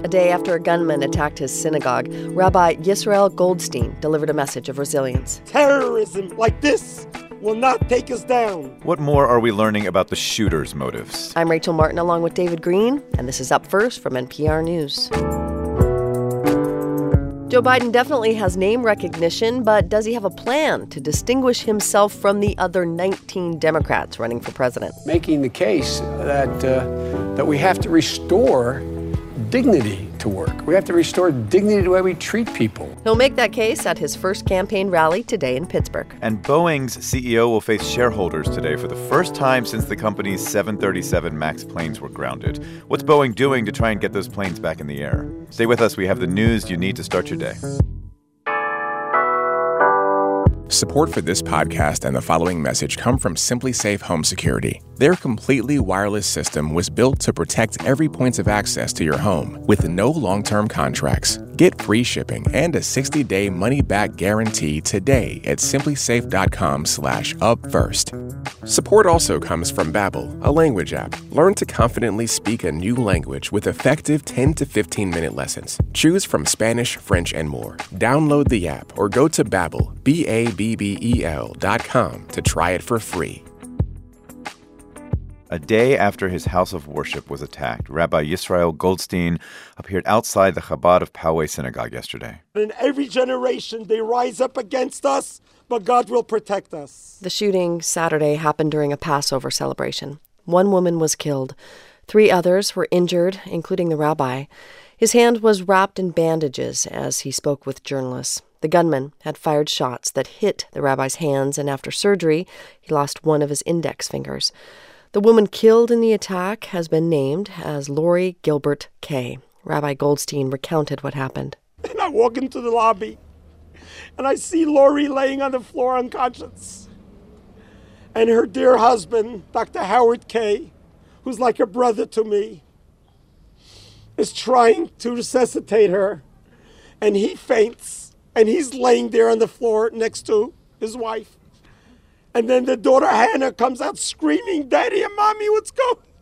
A day after a gunman attacked his synagogue, Rabbi Yisrael Goldstein delivered a message of resilience. Terrorism like this will not take us down. What more are we learning about the shooter's motives? I'm Rachel Martin along with David Green, and this is Up First from NPR News. Joe Biden definitely has name recognition, but does he have a plan to distinguish himself from the other 19 Democrats running for president? Making the case that we have to restore dignity to work. We have to restore dignity to the way we treat people. He'll make that case at his first campaign rally today in Pittsburgh. And Boeing's CEO will face shareholders today for the first time since the company's 737 MAX planes were grounded. What's Boeing doing to try and get those planes back in the air? Stay with us. We have the news you need to start your day. Support for this podcast and the following message come from Simply Safe Home Security. Their completely wireless system was built to protect every point of access to your home with no long-term contracts. Get free shipping and a 60-day money-back guarantee today at simplysafe.com/upfirst. Support also comes from Babbel, a language app. Learn to confidently speak a new language with effective 10 to 15-minute lessons. Choose from Spanish, French, and more. Download the app or go to Babbel, BABBEL.com to try it for free. A day after his house of worship was attacked, Rabbi Yisrael Goldstein appeared outside the Chabad of Poway Synagogue yesterday. In every generation, they rise up against us, but God will protect us. The shooting Saturday happened during a Passover celebration. One woman was killed. 3 others were injured, including the rabbi. His hand was wrapped in bandages as he spoke with journalists. The gunman had fired shots that hit the rabbi's hands, and after surgery, he lost one of his index fingers. The woman killed in the attack has been named as Lori Gilbert Kay. Rabbi Goldstein recounted what happened. And I walk into the lobby, and I see Lori laying on the floor unconscious. And her dear husband, Dr. Howard Kay, who's like a brother to me, is trying to resuscitate her. And he faints, and he's laying there on the floor next to his wife. And then the daughter Hannah comes out screaming, "Daddy and Mommy, what's going on?"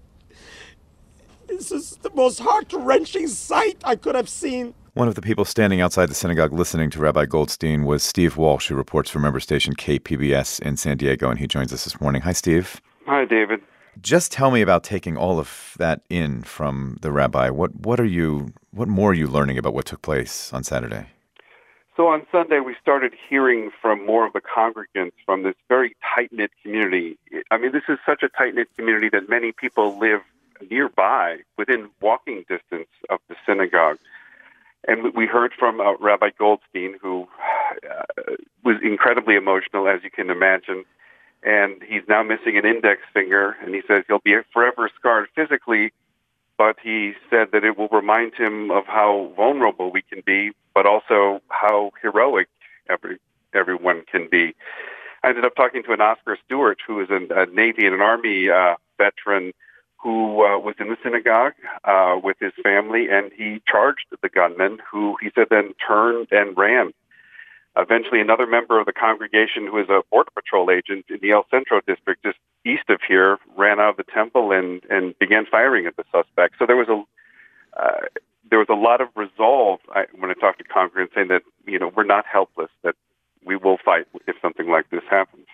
This is the most heart-wrenching sight I could have seen. One of the people standing outside the synagogue listening to Rabbi Goldstein was Steve Walsh, who reports for member station KPBS in San Diego, and he joins us this morning. Hi, Steve. Hi, David. Just tell me about taking all of that in from the rabbi. What more are you learning about what took place on Saturday? So on Sunday, we started hearing from more of the congregants from this very tight-knit community. I mean, this is such a tight-knit community that many people live nearby, within walking distance of the synagogue. And we heard from Rabbi Goldstein, who was incredibly emotional, as you can imagine. And he's now missing an index finger, and he says he'll be forever scarred physically, but he said that it will remind him of how vulnerable we can be, but also how heroic everyone can be. I ended up talking to an Oscar Stewart, who is a Navy and an Army veteran who was in the synagogue with his family, and he charged the gunman, who he said then turned and ran. Eventually, another member of the congregation, who is a Border Patrol agent in the El Centro district, just east of here, ran out of the temple and began firing at the suspect. So there was a lot of resolve when I talked to congregants, saying that we're not helpless, that we will fight if something like this happens.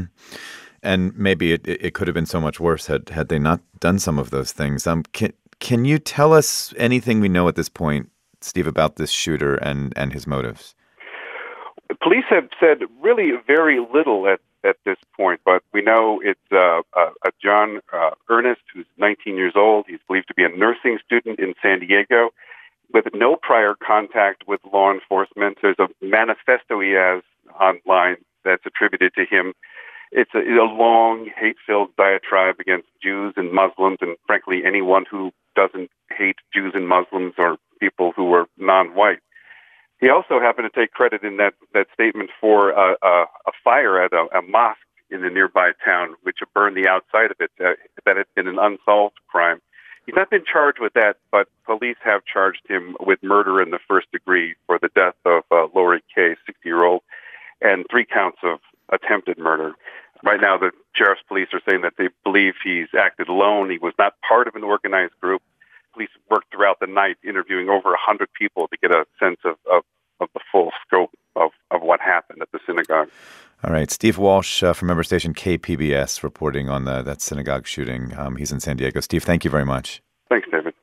And maybe it could have been so much worse had they not done some of those things. Can you tell us anything we know at this point, Steve, about this shooter and his motives? Police have said really very little at this point, but we know it's a John Ernest, who's 19 years old. He's believed to be a nursing student in San Diego with no prior contact with law enforcement. There's a manifesto he has online that's attributed to him. It's a long, hate-filled diatribe against Jews and Muslims, and frankly, anyone who doesn't hate Jews and Muslims or people who are non-white. He also happened to take credit in that statement for a fire at a mosque in the nearby town, which burned the outside of it, that had been an unsolved crime. He's not been charged with that, but police have charged him with murder in the first degree for the death of Lori Kay, 60-year-old, and 3 counts of attempted murder. Right now, the sheriff's police are saying that they believe he's acted alone. He was not part of an organized group. police worked throughout the night interviewing over 100 people to get a sense of the full scope of what happened at the synagogue. All right. Steve Walsh from member station KPBS reporting on that synagogue shooting. He's in San Diego. Steve, thank you very much. Thanks, David.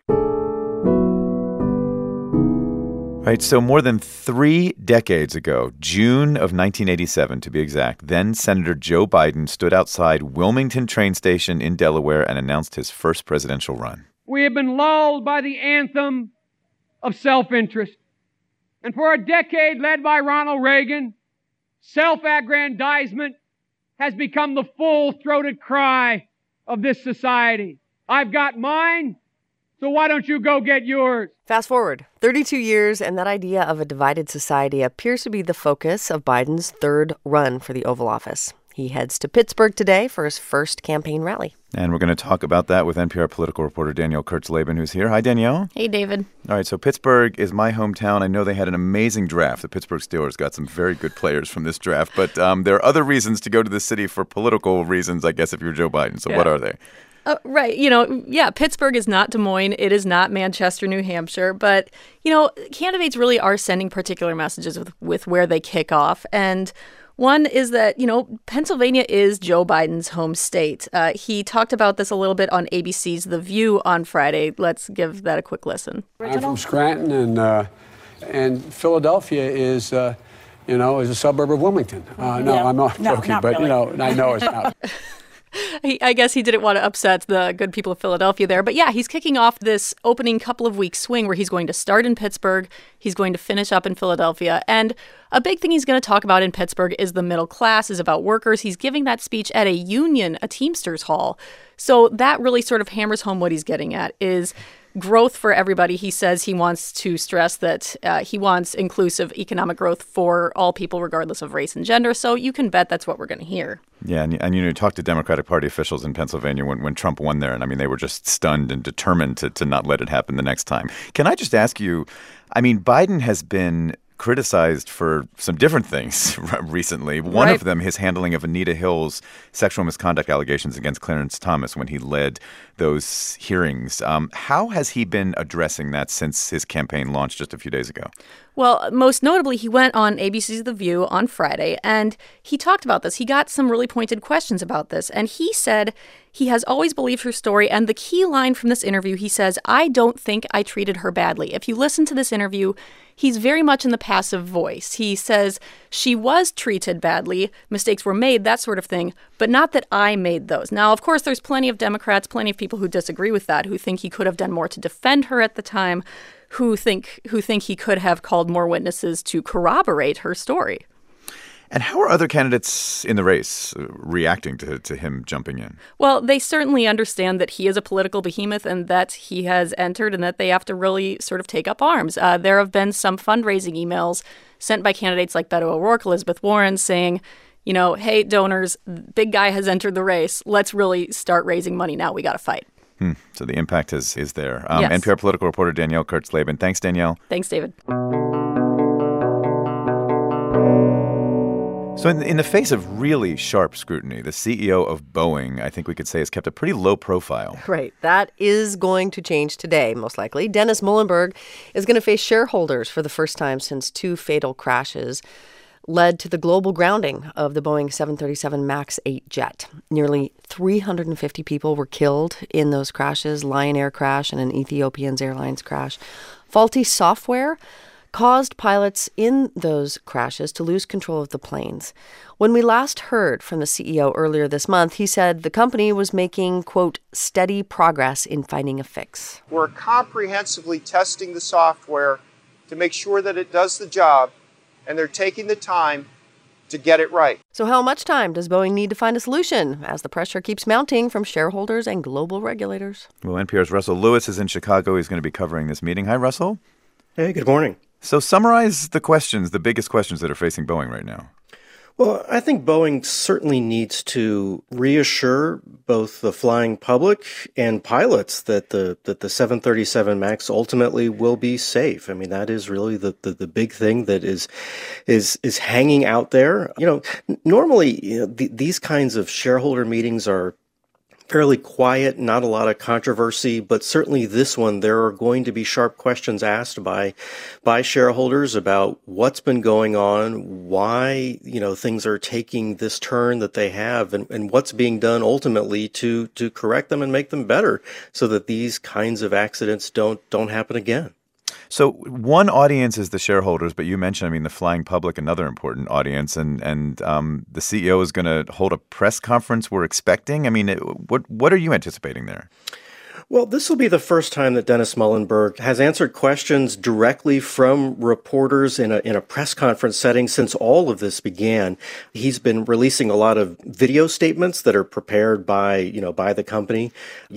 Right, so more than 3 decades ago, June of 1987 to be exact, then Senator Joe Biden stood outside Wilmington train station in Delaware and announced his first presidential run. We have been lulled by the anthem of self-interest. And for a decade led by Ronald Reagan, self-aggrandizement has become the full-throated cry of this society. I've got mine, so why don't you go get yours? Fast forward 32 years, and that idea of a divided society appears to be the focus of Biden's third run for the Oval Office. He heads to Pittsburgh today for his first campaign rally. And we're going to talk about that with NPR political reporter Danielle Kurtzleben, who's here. Hi, Danielle. Hey, David. All right, so Pittsburgh is my hometown. I know they had an amazing draft. The Pittsburgh Steelers got some very good players from this draft. But there are other reasons to go to the city for political reasons, I guess, if you're Joe Biden. So what are they? Right. Pittsburgh is not Des Moines. It is not Manchester, New Hampshire. But, candidates really are sending particular messages with where they kick off. And one is that, Pennsylvania is Joe Biden's home state. He talked about this a little bit on ABC's The View on Friday. Let's give that a quick listen. I'm from Scranton, and Philadelphia is, is a suburb of Wilmington. I'm not joking, but, really. I know it's not. I guess he didn't want to upset the good people of Philadelphia there. But yeah, he's kicking off this opening couple of weeks swing where he's going to start in Pittsburgh. He's going to finish up in Philadelphia. And a big thing he's going to talk about in Pittsburgh is the middle class, is about workers. He's giving that speech at a Teamsters hall. So that really sort of hammers home what he's getting at is growth for everybody. He says he wants to stress that he wants inclusive economic growth for all people, regardless of race and gender. So you can bet that's what we're going to hear. Yeah, and you talk to Democratic Party officials in Pennsylvania when Trump won there, and they were just stunned and determined to not let it happen the next time. Can I just ask you, Biden has been criticized for some different things recently. One of them, his handling of Anita Hill's sexual misconduct allegations against Clarence Thomas when he led those hearings. How has he been addressing that since his campaign launched just a few days ago? Well, most notably, he went on ABC's The View on Friday, and he talked about this. He got some really pointed questions about this, and he said he has always believed her story. And the key line from this interview, he says, "I don't think I treated her badly." If you listen to this interview, he's very much in the passive voice. He says she was treated badly, mistakes were made, that sort of thing, but not that I made those. Now, of course, there's plenty of Democrats, plenty of people who disagree with that, who think he could have done more to defend her at the time, who think he could have called more witnesses to corroborate her story. And how are other candidates in the race reacting to him jumping in? Well, they certainly understand that he is a political behemoth and that he has entered and that they have to really sort of take up arms. There have been some fundraising emails sent by candidates like Beto O'Rourke, Elizabeth Warren, saying, hey, donors, big guy has entered the race. Let's really start raising money now. We got to fight. So the impact is there. Yes. NPR political reporter Danielle Kurtzleben. Thanks, Danielle. Thanks, David. So in the face of really sharp scrutiny, the CEO of Boeing, I think we could say, has kept a pretty low profile. Right. That is going to change today, most likely. Dennis Muilenburg is going to face shareholders for the first time since 2 fatal crashes led to the global grounding of the Boeing 737 MAX 8 jet. Nearly 350 people were killed in those crashes, Lion Air crash and an Ethiopian Airlines crash. Faulty software caused pilots in those crashes to lose control of the planes. When we last heard from the CEO earlier this month, he said the company was making, quote, steady progress in finding a fix. We're comprehensively testing the software to make sure that it does the job, and they're taking the time to get it right. So how much time does Boeing need to find a solution as the pressure keeps mounting from shareholders and global regulators? Well, NPR's Russell Lewis is in Chicago. He's going to be covering this meeting. Hi, Russell. Hey, good morning. So summarize the biggest questions that are facing Boeing right now. Well, I think Boeing certainly needs to reassure both the flying public and pilots that the 737 MAX ultimately will be safe. That is really the big thing that is hanging out there. Normally, these kinds of shareholder meetings are fairly quiet, not a lot of controversy, but certainly this one, there are going to be sharp questions asked by shareholders about what's been going on, why, things are taking this turn that they have, and what's being done ultimately to correct them and make them better so that these kinds of accidents don't happen again. So one audience is the shareholders, but you mentioned, the flying public, another important audience, and the CEO is going to hold a press conference we're expecting. What are you anticipating there? Well, this will be the first time that Dennis Muilenburg has answered questions directly from reporters in a press conference setting since all of this began. He's been releasing a lot of video statements that are prepared by the company,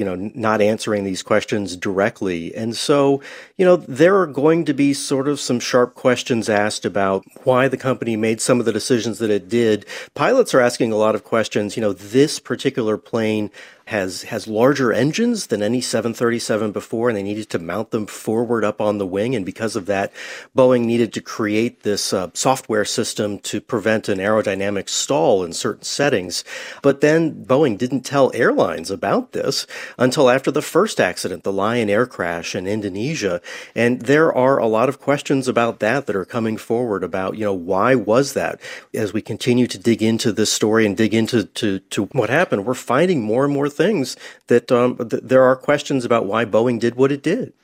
not answering these questions directly. And so, there are going to be sort of some sharp questions asked about why the company made some of the decisions that it did. Pilots are asking a lot of questions. This particular plane has larger engines than any 737 before, and they needed to mount them forward up on the wing. And because of that, Boeing needed to create this software system to prevent an aerodynamic stall in certain settings. But then Boeing didn't tell airlines about this until after the first accident, the Lion Air crash in Indonesia. And there are a lot of questions about that are coming forward about, why was that? As we continue to dig into this story and dig into to what happened, we're finding more and more things that there are questions about why Boeing did what it did.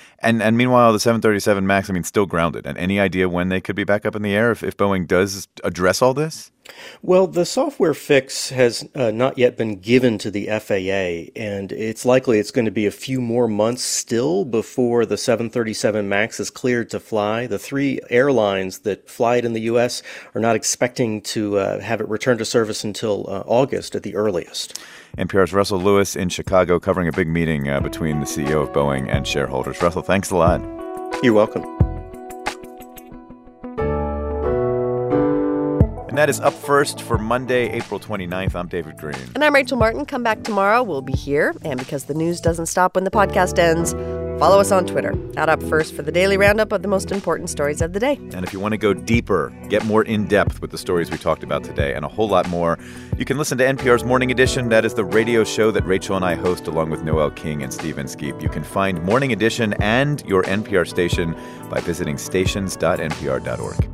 And meanwhile, the 737 MAX, still grounded. And any idea when they could be back up in the air if Boeing does address all this? Well, the software fix has not yet been given to the FAA, and it's likely it's going to be a few more months still before the 737 MAX is cleared to fly. The 3 airlines that fly it in the U.S. are not expecting to have it return to service until August at the earliest. NPR's Russell Lewis in Chicago covering a big meeting between the CEO of Boeing and shareholders. Russell, thanks a lot. You're welcome. And that is Up First for Monday, April 29th. I'm David Green. And I'm Rachel Martin. Come back tomorrow. We'll be here. And because the news doesn't stop when the podcast ends, follow us on Twitter @UpFirst for the daily roundup of the most important stories of the day. And if you want to go deeper, get more in-depth with the stories we talked about today and a whole lot more, you can listen to NPR's Morning Edition. That is the radio show that Rachel and I host along with Noel King and Stephen Skeep. You can find Morning Edition and your NPR station by visiting stations.npr.org.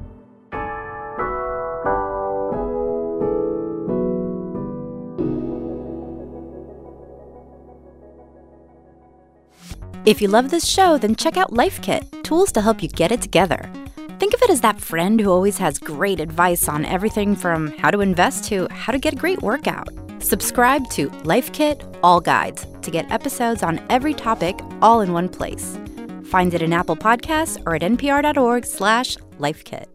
If you love this show, then check out Life Kit, tools to help you get it together. Think of it as that friend who always has great advice on everything from how to invest to how to get a great workout. Subscribe to Life Kit All Guides to get episodes on every topic all in one place. Find it in Apple Podcasts or at npr.org/lifekit.